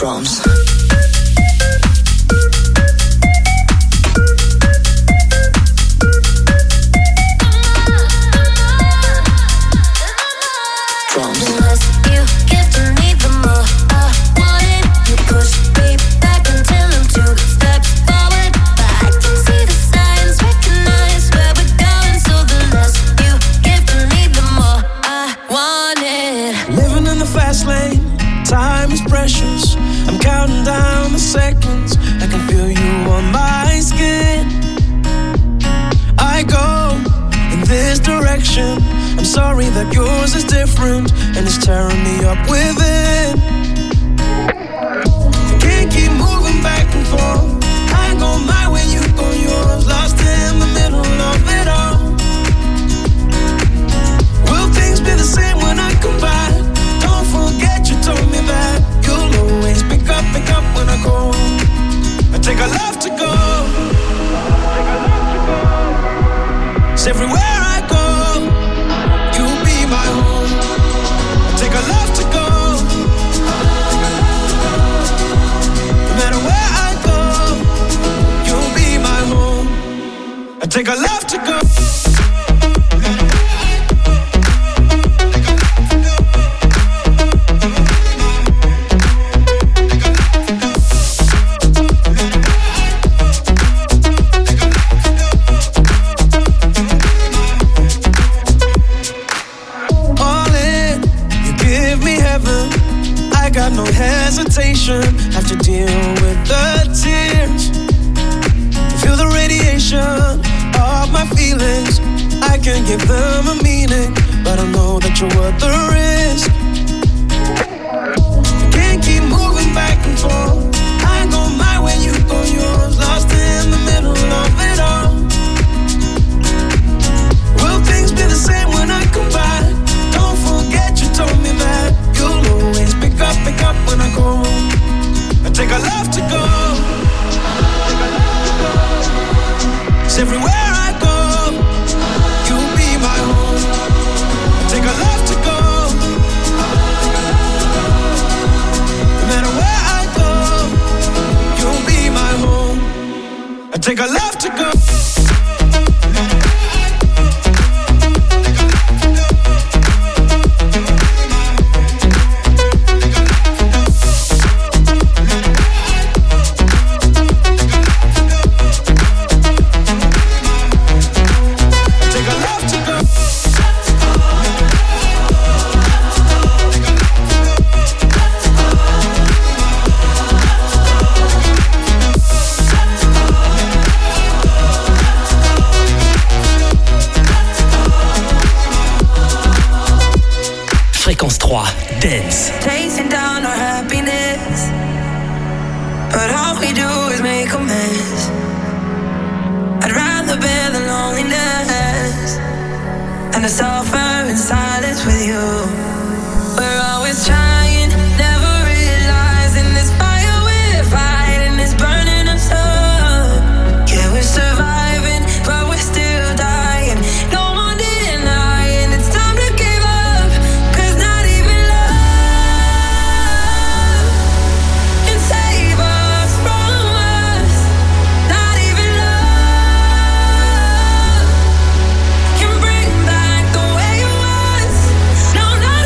drums. Sorry that yours is different and it's tearing me up within. I can't keep moving back and forth. I go mine when you go yours, lost in the middle of it all. Will things be the same when I come back? Don't forget you told me that you'll always pick up when I go. I take a love to go. It's everywhere I go. My home. Take a love to go. No matter where I go, you'll be my home. I take a love to go. Got no hesitation, have to deal with the tears. Feel the radiation of my feelings. I can't give them a meaning, but I know that you're worth the risk. I can't keep moving back and forth. I go mine when you go yours, lost in the middle of it all. Will things be the same when I come back? Don't forget you told me that you'll always pick up when I go. I take a love to go. It's everywhere I go. You'll be my home. I take a love to go. No matter where I go, you'll be my home. I take a love to go. Fréquence 3, Dance. Chasing down our happiness, but all we do is make a mess. I'd rather bear the loneliness than to suffer in silence with you. We're always trying, never realizing this fire we're fighting is burning us up. Yeah, we're surviving, but we're still dying. No one denying it's time to give up. 'Cause not even love can save us from us. Not even love can bring back the way it was. No, not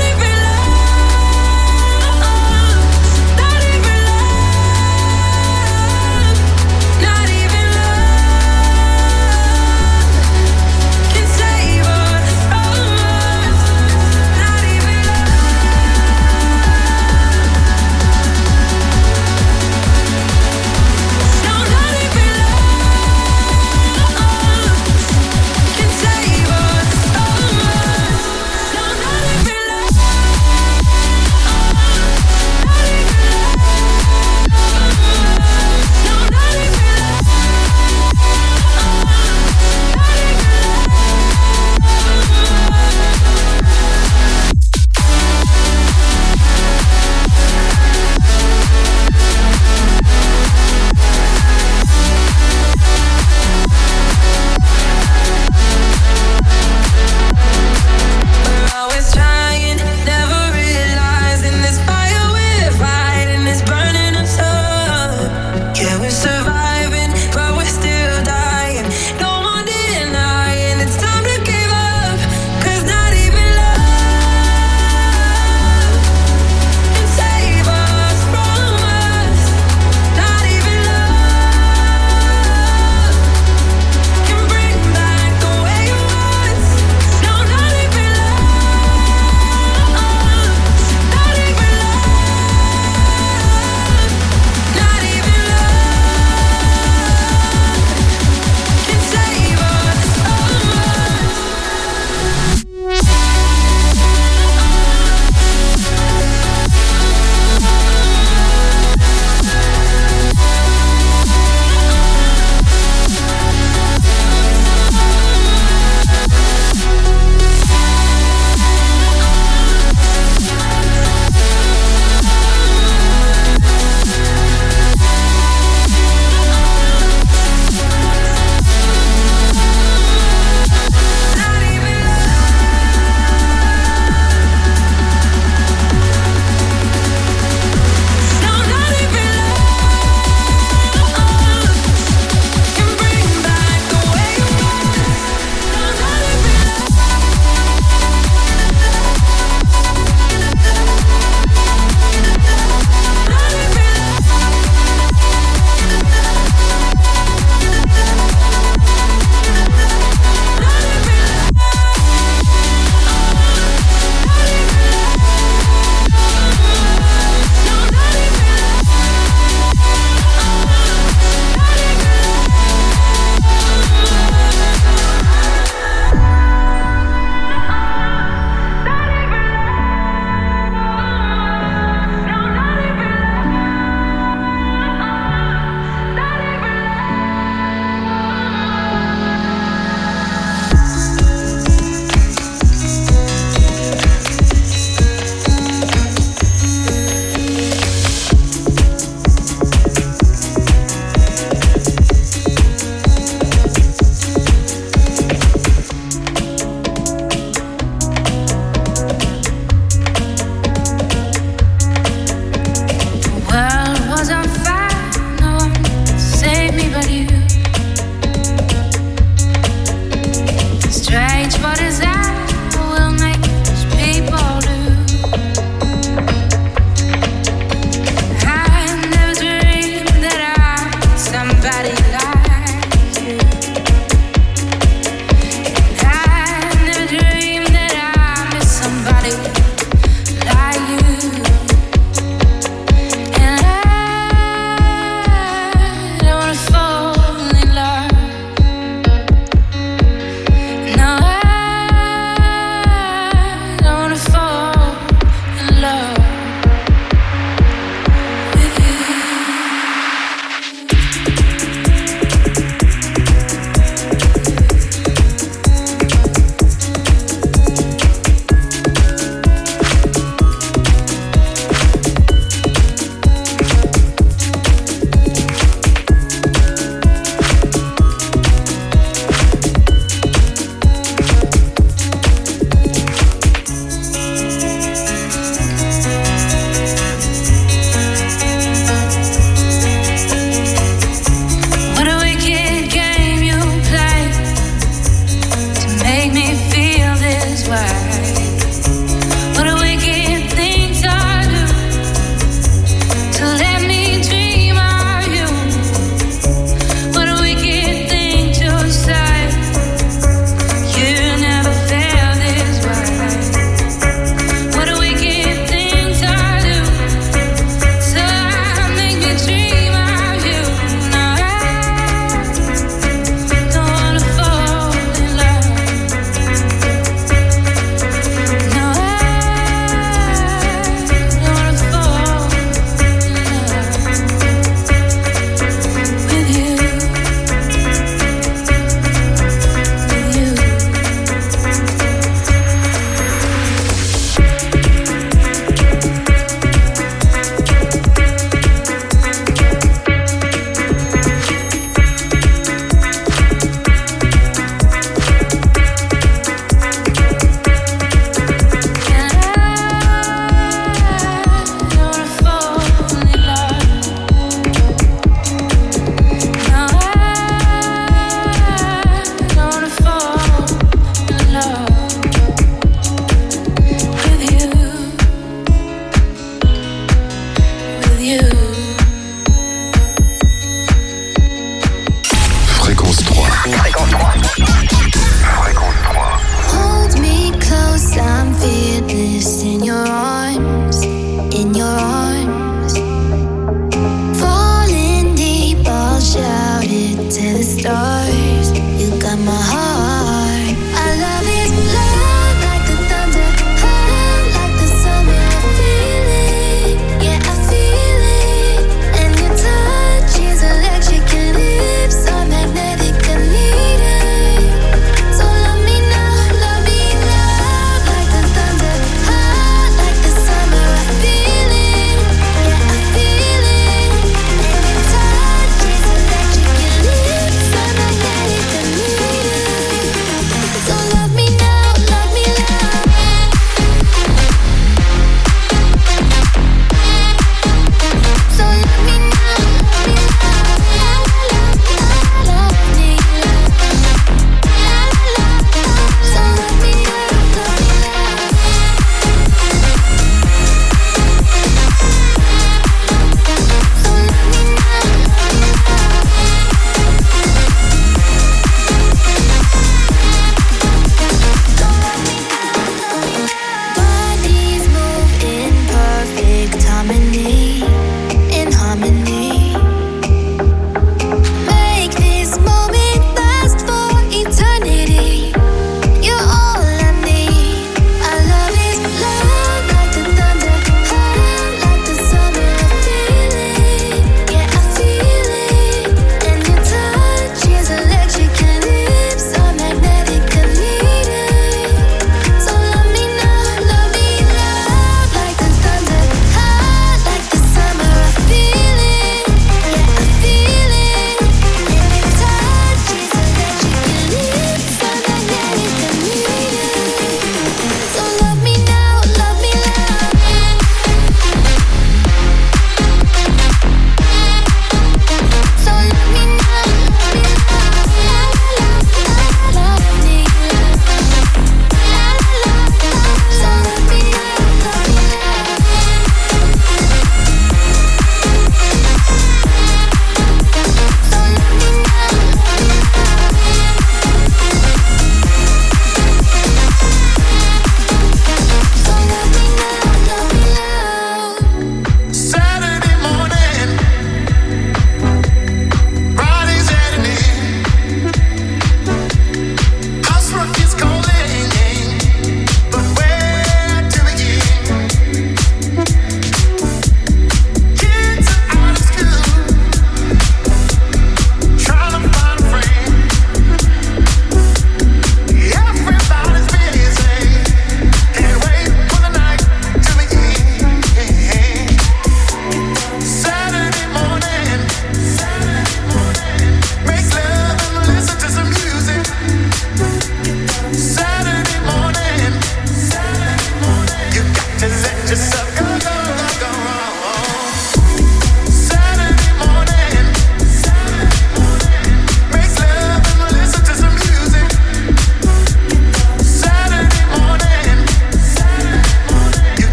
stars. You got my heart. I love it loud like the thunder, hot like the summer. I feel it, yeah I feel it. And your touch is electric, your lips are magnetic. I need it. So love me now loud like the thunder, hot like the summer. I feel it, yeah I feel it. And your touch is electric, your lips are magnetic.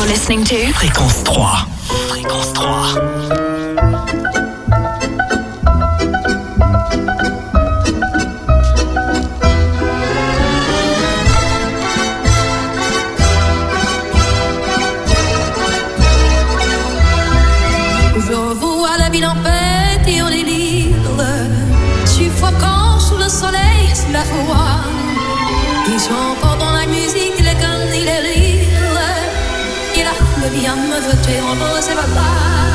You're listening to Fréquence 3. Fréquence 3. Je vois la ville en fête et en délire, suffoquant sous le soleil, sous la foi. Ils chantent dans la musique, les cannes et les rires, et la foule vient me jeter en beau, c'est pas